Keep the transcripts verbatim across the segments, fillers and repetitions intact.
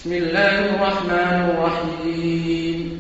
بسم الله الرحمن الرحيم.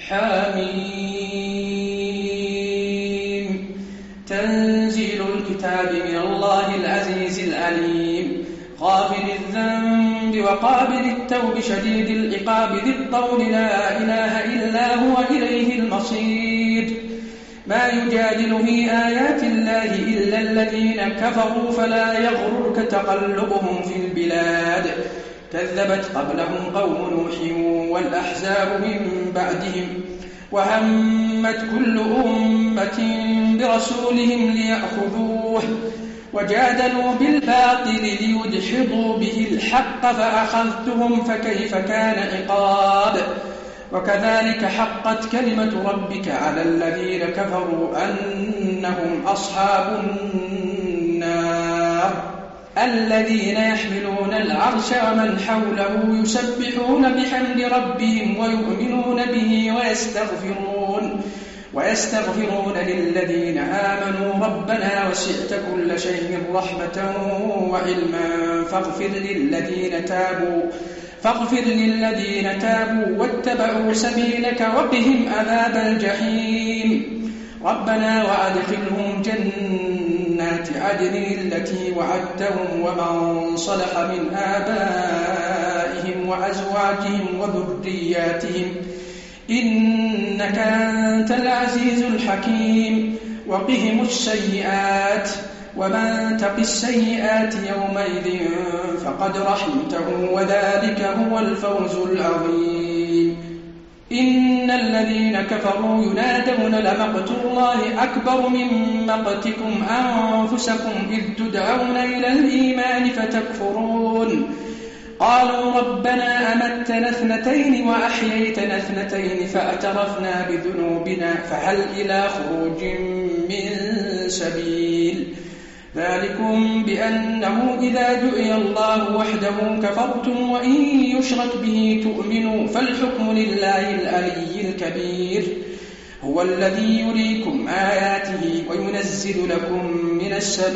حميم. تنزيل الكتاب من الله العزيز العليم، غافر الذنب وقابل التوب شديد العقاب ذي الطول، لا إله إلا هو إليه المصير. ما يجادل في آيات الله إلا الذين كفروا، فلا يغررك تقلبهم في البلاد. كذبت قبلهم قوم نوح والأحزاب من بعدهم، وهمت كل أمة برسولهم ليأخذوه، وجادلوا بالباطل ليدحضوا به الحق، فأخذتهم فكيف كان عقاب. وكذلك حقت كلمة ربك على الذين كفروا أنهم أصحاب النار، الذين يحملون العرش ومن حوله يسبحون بحمد ربهم ويؤمنون به ويستغفرون ويستغفرون للذين آمنوا ربنا وسعت كل شيء رحمة وعلما فاغفر للذين تابوا فاغفر للذين تابوا واتبعوا سبيلك وقهم عذاب الجحيم. ربنا وأدخلهم جنات عدن التي وعدتهم ومن صلح من آبائهم وأزواجهم وذرياتهم إنك أنت العزيز الحكيم. وقهم السيئات، ومن تق السيئات يومئذ فقد رحمته، وذلك هو الفوز العظيم. إن الذين كفروا ينادون لمقت الله أكبر من مقتكم أنفسكم إذ تدعون إلى الإيمان فتكفرون. قالوا ربنا أمتنا اثنتين وأحييتنا اثنتين فاعترفنا بذنوبنا فهل إلى خروج من سبيل. ذلكم بأنه إذا دعي الله وحده كفرتم وإن يشرك به تؤمنوا، فالحكم لله العلي الكبير. هو الذي يريكم آياته وينزل لكم من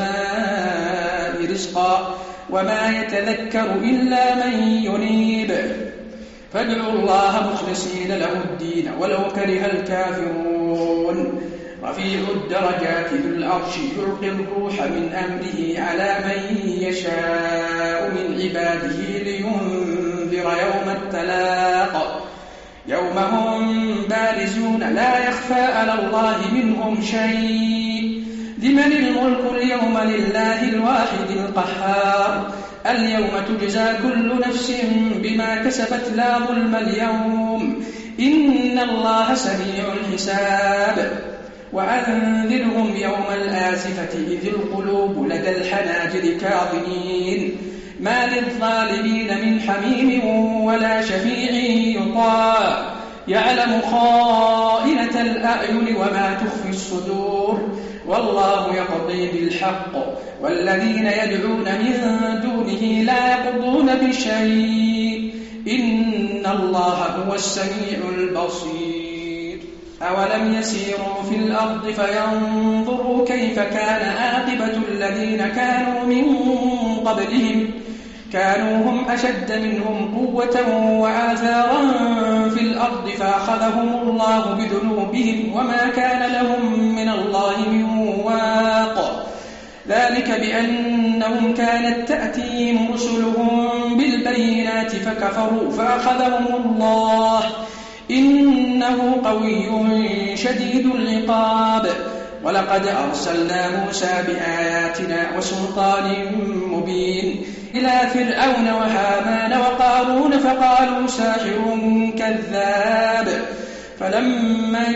السماء رزقا، وما يتذكر إلا من ينيب. فادعوا الله مخلصين له الدين ولو كره الكافرون. رفيع الدرجات ذو العرش يلقي الروح من أمره على من يشاء من عباده لينذر يوم التلاق، يوم هم بارزون لا يخفى على الله منهم شيء. لمن الملك اليوم؟ لله الواحد القهار. اليوم تجزى كل نفس بما كسبت لا ظلم اليوم، إن الله سريع الحساب. وأنذرهم يوم الآزفة إذ القلوب لدى الحناجر كاظمين، ما للظالمين من حميم ولا شفيع يطاع، يعلم خائنة الأعين وما تخفي الصدور، والله يقضي بالحق، والذين يدعون من دونه لا يقضون بشيء، إن الله هو السميع البصير. أولم يسيروا في الأرض فينظروا كيف كان عاقبة الذين كانوا من قبلهم، كانوا هم أشد منهم قوة وآثارا في الأرض فأخذهم الله بذنوبهم وما كان لهم من الله من واق. ذلك بأنهم كانت تأتيهم رسلهم بالبينات فكفروا فأخذهم الله، إنه قوي شديد العقاب. ولقد أرسلنا موسى بآياتنا وسلطان مبين إلى فرعون وهامان وقارون فقالوا ساحر كذاب، فلما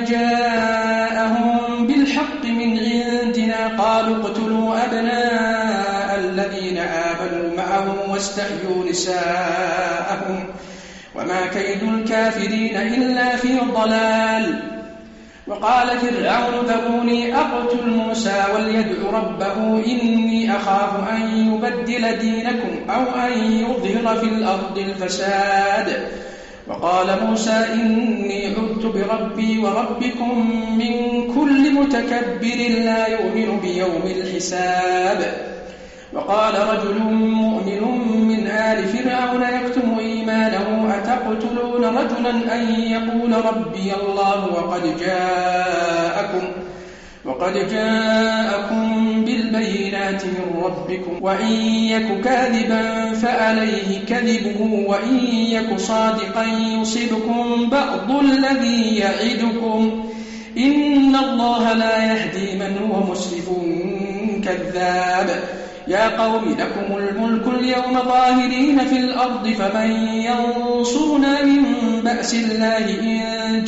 جاءهم بالحق من عندنا قالوا اقتلوا أبناء الذين آمنوا معه واستحيوا نساءهم، وما كيد الكافرين إلا في ضلال. وقال فرعون ذروني أقتل موسى وليدع ربه إني أخاف أن يبدل دينكم أو أن يظهر في الأرض الفساد. وقال موسى إني عذت بربي وربكم من كل متكبر لا يؤمن بيوم الحساب. وقال رجل مؤمن من آل فرعون يكتم إيمانه تقتلون رجلا أن يقول ربي الله وقد جاءكم وقد جاءكم بالبينات من ربكم وإن يك كاذبا فعليه كذبه وإن يك صادقا يصبكم بعض الذي يعدكم إن الله لا يهدي من هو مسرف كذاب يا قوم لكم الملك اليوم ظاهرين في الأرض فمن ينصرنا من بأس الله إن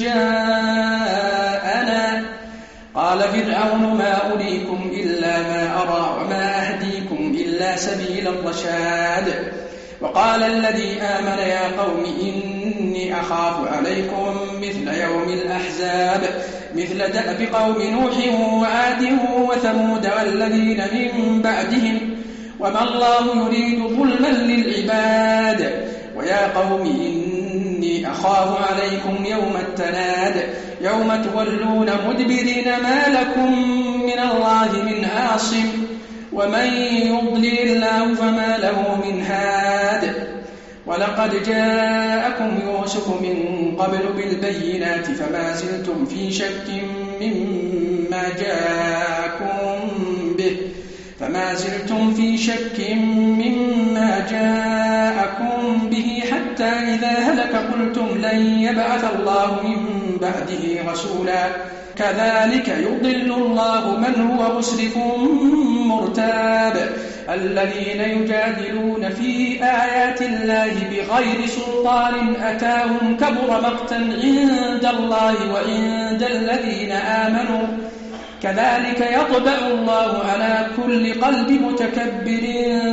جاءنا قال فرعون ما أريكم إلا ما أرى وما أهديكم إلا سبيل الرشاد وقال الذي آمن يا قوم إني أخاف عليكم مثل يوم الأحزاب مثل دأب قوم نوح وعاد وثمود والذين من بعدهم وما الله يريد ظلما للعباد ويا قوم إني أخاف عليكم يوم التناد يوم تولون مدبرين ما لكم من الله من عاصم ومن يضلل الله فما له من هاد ولقد جاءكم يوسف من قبل بالبينات فما زلتم في شك مما جاءكم به فما زلتم في شك مما جاءكم به حتى إذا هلك قلتم لن يبعث الله من بعده رسولا كذلك يضل الله من هو مسرف مرتاب الذين يجادلون في آيات الله بغير سلطان أتاهم كبر مقتا عند الله وعند الذين آمنوا كذلك يطبع الله على كل قلب متكبر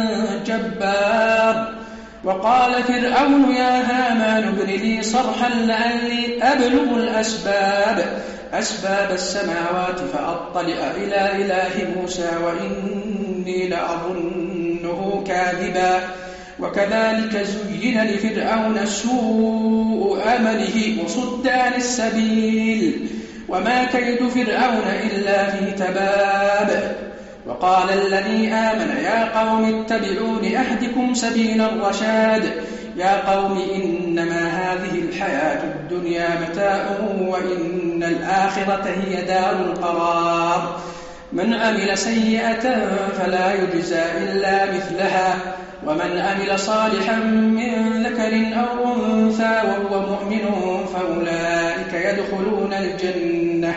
جبار وقال فرعون يا هامان ابن لي صرحا لعلي أبلغ الأسباب أسباب السماوات فأطلع إلى إله موسى وإني لأظنه كاذبا وكذلك زين لفرعون سوء عمله وصد عن السبيل وما كيد فرعون إلا في تباب وقال الذي آمن يا قوم اتبعون أهدكم سبيل الرشاد يا قوم إنما هذه الحياة الدنيا متاع وإن الآخرة هي دار القرار من عمل سيئة فلا يجزى إلا مثلها ومن عمل صالحا من ذكر أو أنثى وهو مؤمن فأولئك يدخلون الجنة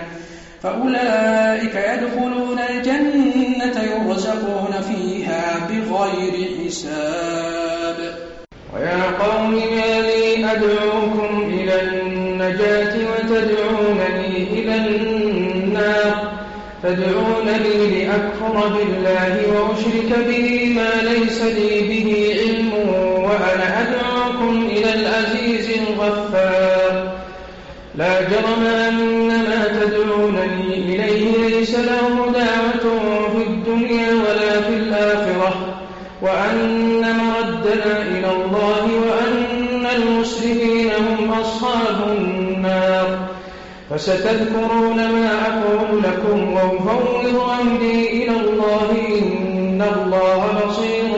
فأولئك يدخلون الجنة يرزقون فيها بغير حساب ويا قوم ما لي أدعوكم إلى النجاة وتدعونني إلى النار تدعونني لأكفر بالله وأشرك به ما ليس لي به علم وأنا أدعوكم إلى العزيز الغفار لا جرم أن ما تدعونني إليه ليس له دعوة في الدنيا ولا في الآخرة وأن مردنا إلى الله وأن المسلمين هم أصحاب النار فستذكرون ما أقول لكم وأفوض أمري إلى الله إن الله بصير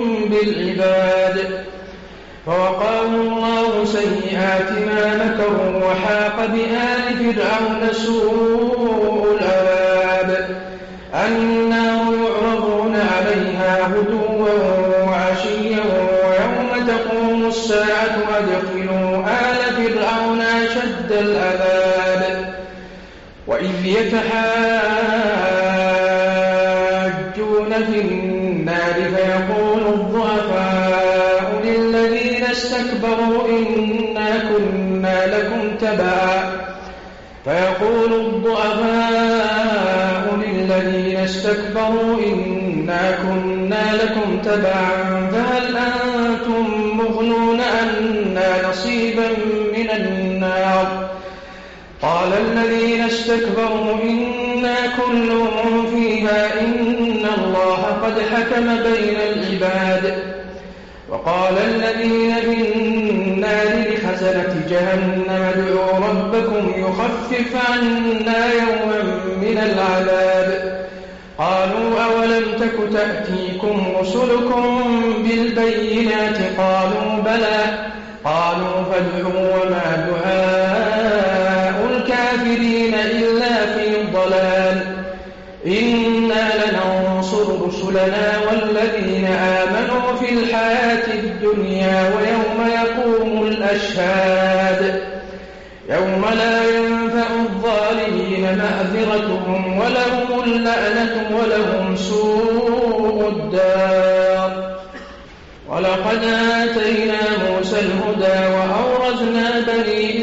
بالعباد فوقاه الله سيئات ما مكروا وحاق بآل فرعون سوء العذاب النار يعرضون عليها غدوا وعشيا ويوم تقوم الساعة أدخلوا آل فرعون أشد العذاب وإذ يتحاجون في النار فيقول الضعفاء للذين استكبروا إنا كنا لكم تبعا فيقول الضعفاء للذين استكبروا إنا كنا لكم تبعا فهل أنتم مغنون عنا نصيبا من النار قال الذين استكبروا إنا كل فيها إن الله قد حكم بين العباد وقال الذين في النار لخزنة جهنم ادعوا ربكم يخفف عنا يوما من العذاب قالوا أولم تك تأتيكم رسلكم بالبينات قالوا بلى قالوا فادعوا وما دعاء الكافرين إلا في ضلال إنا لننصر رسلنا والذين آمنوا في الحياة الدنيا ويوم يقوم الأشهاد يوم لا ينفع الظالمين معذرتهم ولهم اللعنة ولهم سوء الدار. ولقد آتينا موسى الهدى وأورثنا بني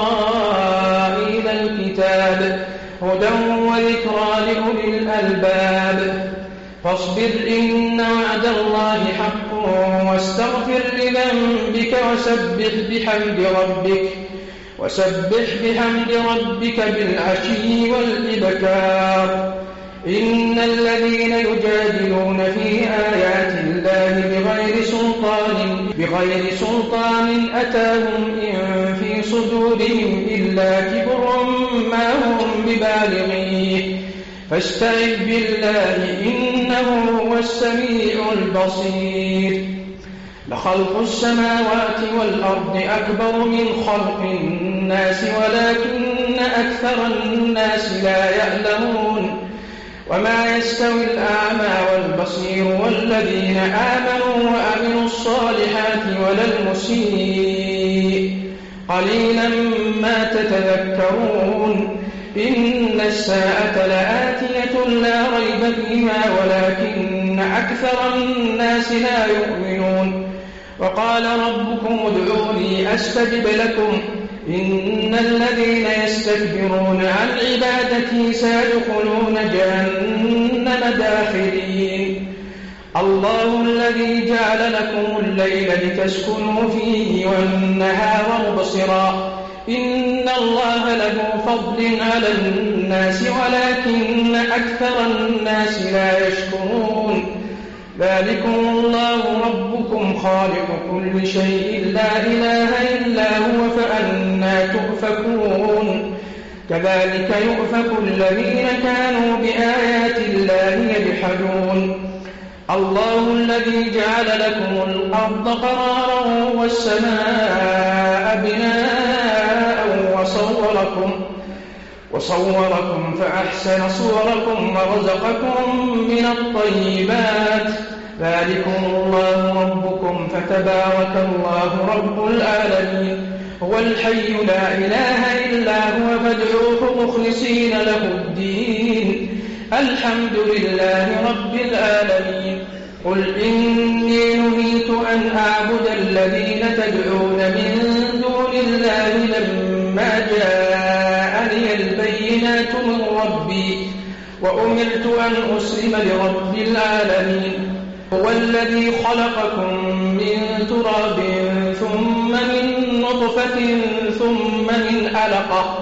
إسرائيل الكتاب هدى وذكرى لأولي الألباب. فاصبر إن وعد الله حق واستغفر لذنبك وسبح بحمد ربك وسبح بحمد ربك بالعشي والإبكار. إن الذين يجادلون في آيات الله بغير سلطان بغير سلطان أتاهم إن في صدورهم إلا كبر ما هم ببالغيه فاستعذ بالله إنه هو السميع البصير. لخلق السماوات والأرض أكبر من خلق الناس ولكن أكثر الناس لا يعلمون. وما يستوي الأعمى والبصير والذين آمنوا وعملوا الصالحات ولا المسيء قليلا ما تتذكرون. إن الساعة لآتية لا ريب فيها ولكن أكثر الناس لا يؤمنون. وقال ربكم ادعوني أستجب لكم إن الذين يستكبرون عن عبادتي سيدخلون جهنم داخرين. الله الذي جعل لكم الليل لتسكنوا فيه والنهار مبصرا إن الله له فضل على الناس ولكن أكثر الناس لا يشكرون. ذلكم الله ربكم خالق كل شيء لا إله إلا هو فأنى تؤفكون. كذلك يؤفك الذين كانوا بآيات الله يجحدون. الله الذي جعل لكم الأرض قرارا والسماء بناء وصوركم وصوركم فأحسن صوركم ورزقكم من الطيبات. ذلكم الله ربكم فتبارك الله رب العالمين. هو الحي لا إله إلا هو فادعوه مخلصين له الدين الحمد لله رب العالمين. قل إني نهيت أن أعبد الذين تدعون من دون الله لما جاءني البينات من ربي وأمرت أن أسلم لرب العالمين. هو الذي خلقكم من تراب ثم من نطفة ثم من علقة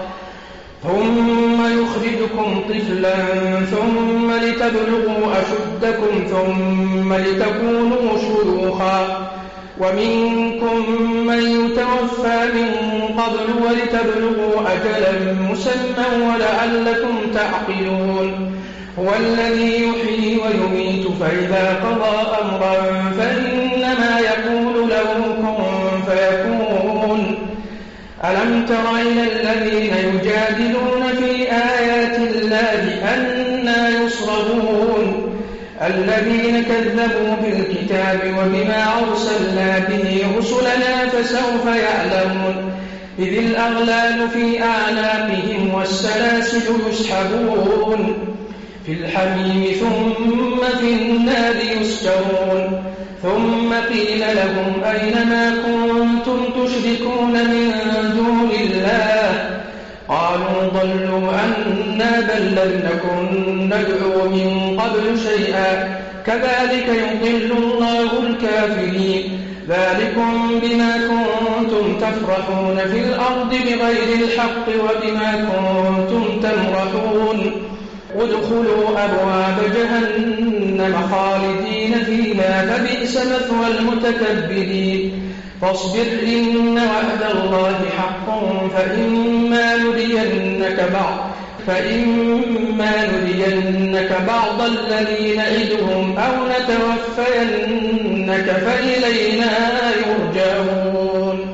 ثم يخرجكم طفلا ثم لتبلغوا أشدكم ثم لتكونوا شيوخا ومنكم من يتوفى من قبل ولتبلغوا أجلا مسمى ولعلكم تعقلون. هو الذي يحيي ويميت فإذا قضى أمرا فإنما يقول له كن فيكون. ألم تر إلى الذين يجادلون في آيات الله أنى يصرفون الذين كذبوا بالكتاب وبما أرسلنا به رسلنا فسوف يعلمون. إذ الأغلال في أعناقهم والسلاسل يسحبون في الحميم ثم في النار يسجرون. ثم قيل لهم أين ما كنتم تشركون من دون الله قالوا ضلوا عنا بل لم نكن ندعو من قبل شيئا كذلك يضل الله الكافرين. ذلكم بما كنتم تفرحون في الأرض بغير الحق وبما كنتم تمرحون. ادخلوا أبواب جهنم خالدين فيها فبئس مثوى المتكبرين. فاصبر إن وعد الله حق فإما نرينك بعض فإما نرينك بعض الذي نعدهم أو نتوفينك فإلينا يرجعون.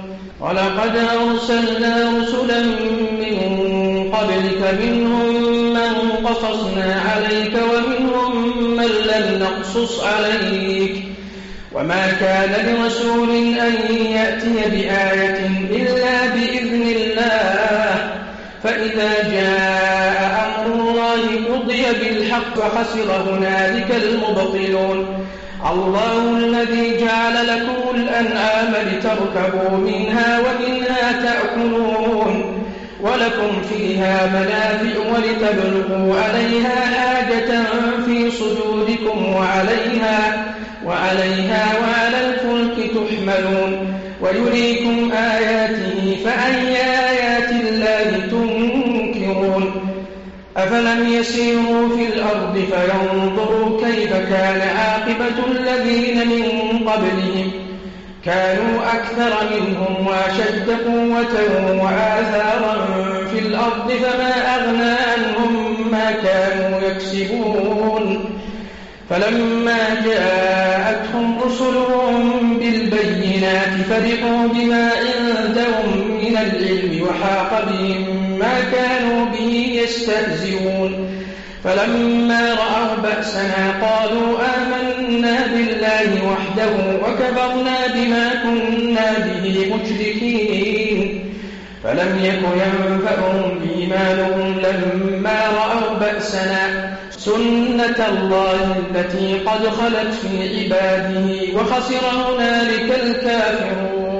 ولقد أرسلنا رسلا من قبلك منهم من قصصنا عليك ومنهم من لم نقصص عليك وما كان لرسول أن يأتي بآية إلا بإذن الله فإذا جاء أمر الله قضي بالحق وخسر هنالك المبطلون الله الذي جعل لكم الأنعام لتركبوا منها ومنها تأكلون ولكم فيها منافع ولتبلغوا عليها حاجة في صدوركم وعليها وعليها وعلى الفلك تحملون ويريكم آياته فأي آيات الله تنكرون أفلم يسيروا في الأرض فينظروا كيف كان عاقبة الذين من قبلهم كانوا أكثر منهم وأشد قوة وآثارا في الأرض فما أغنى عنهم ما كانوا يكسبون فلما جاءتهم رسلهم بالبينات فرحوا بما عندهم من العلم وحاق بهم ما كانوا به يستهزئون فلما رأوا بأسنا قالوا آمنا بالله وحده وكفرنا بما كنا به مشركين فلم يك ينفعهم إيمانهم لما رأوا بأسنا سنة الله التي قد خلت في عباده وخسر هنالك الكافرون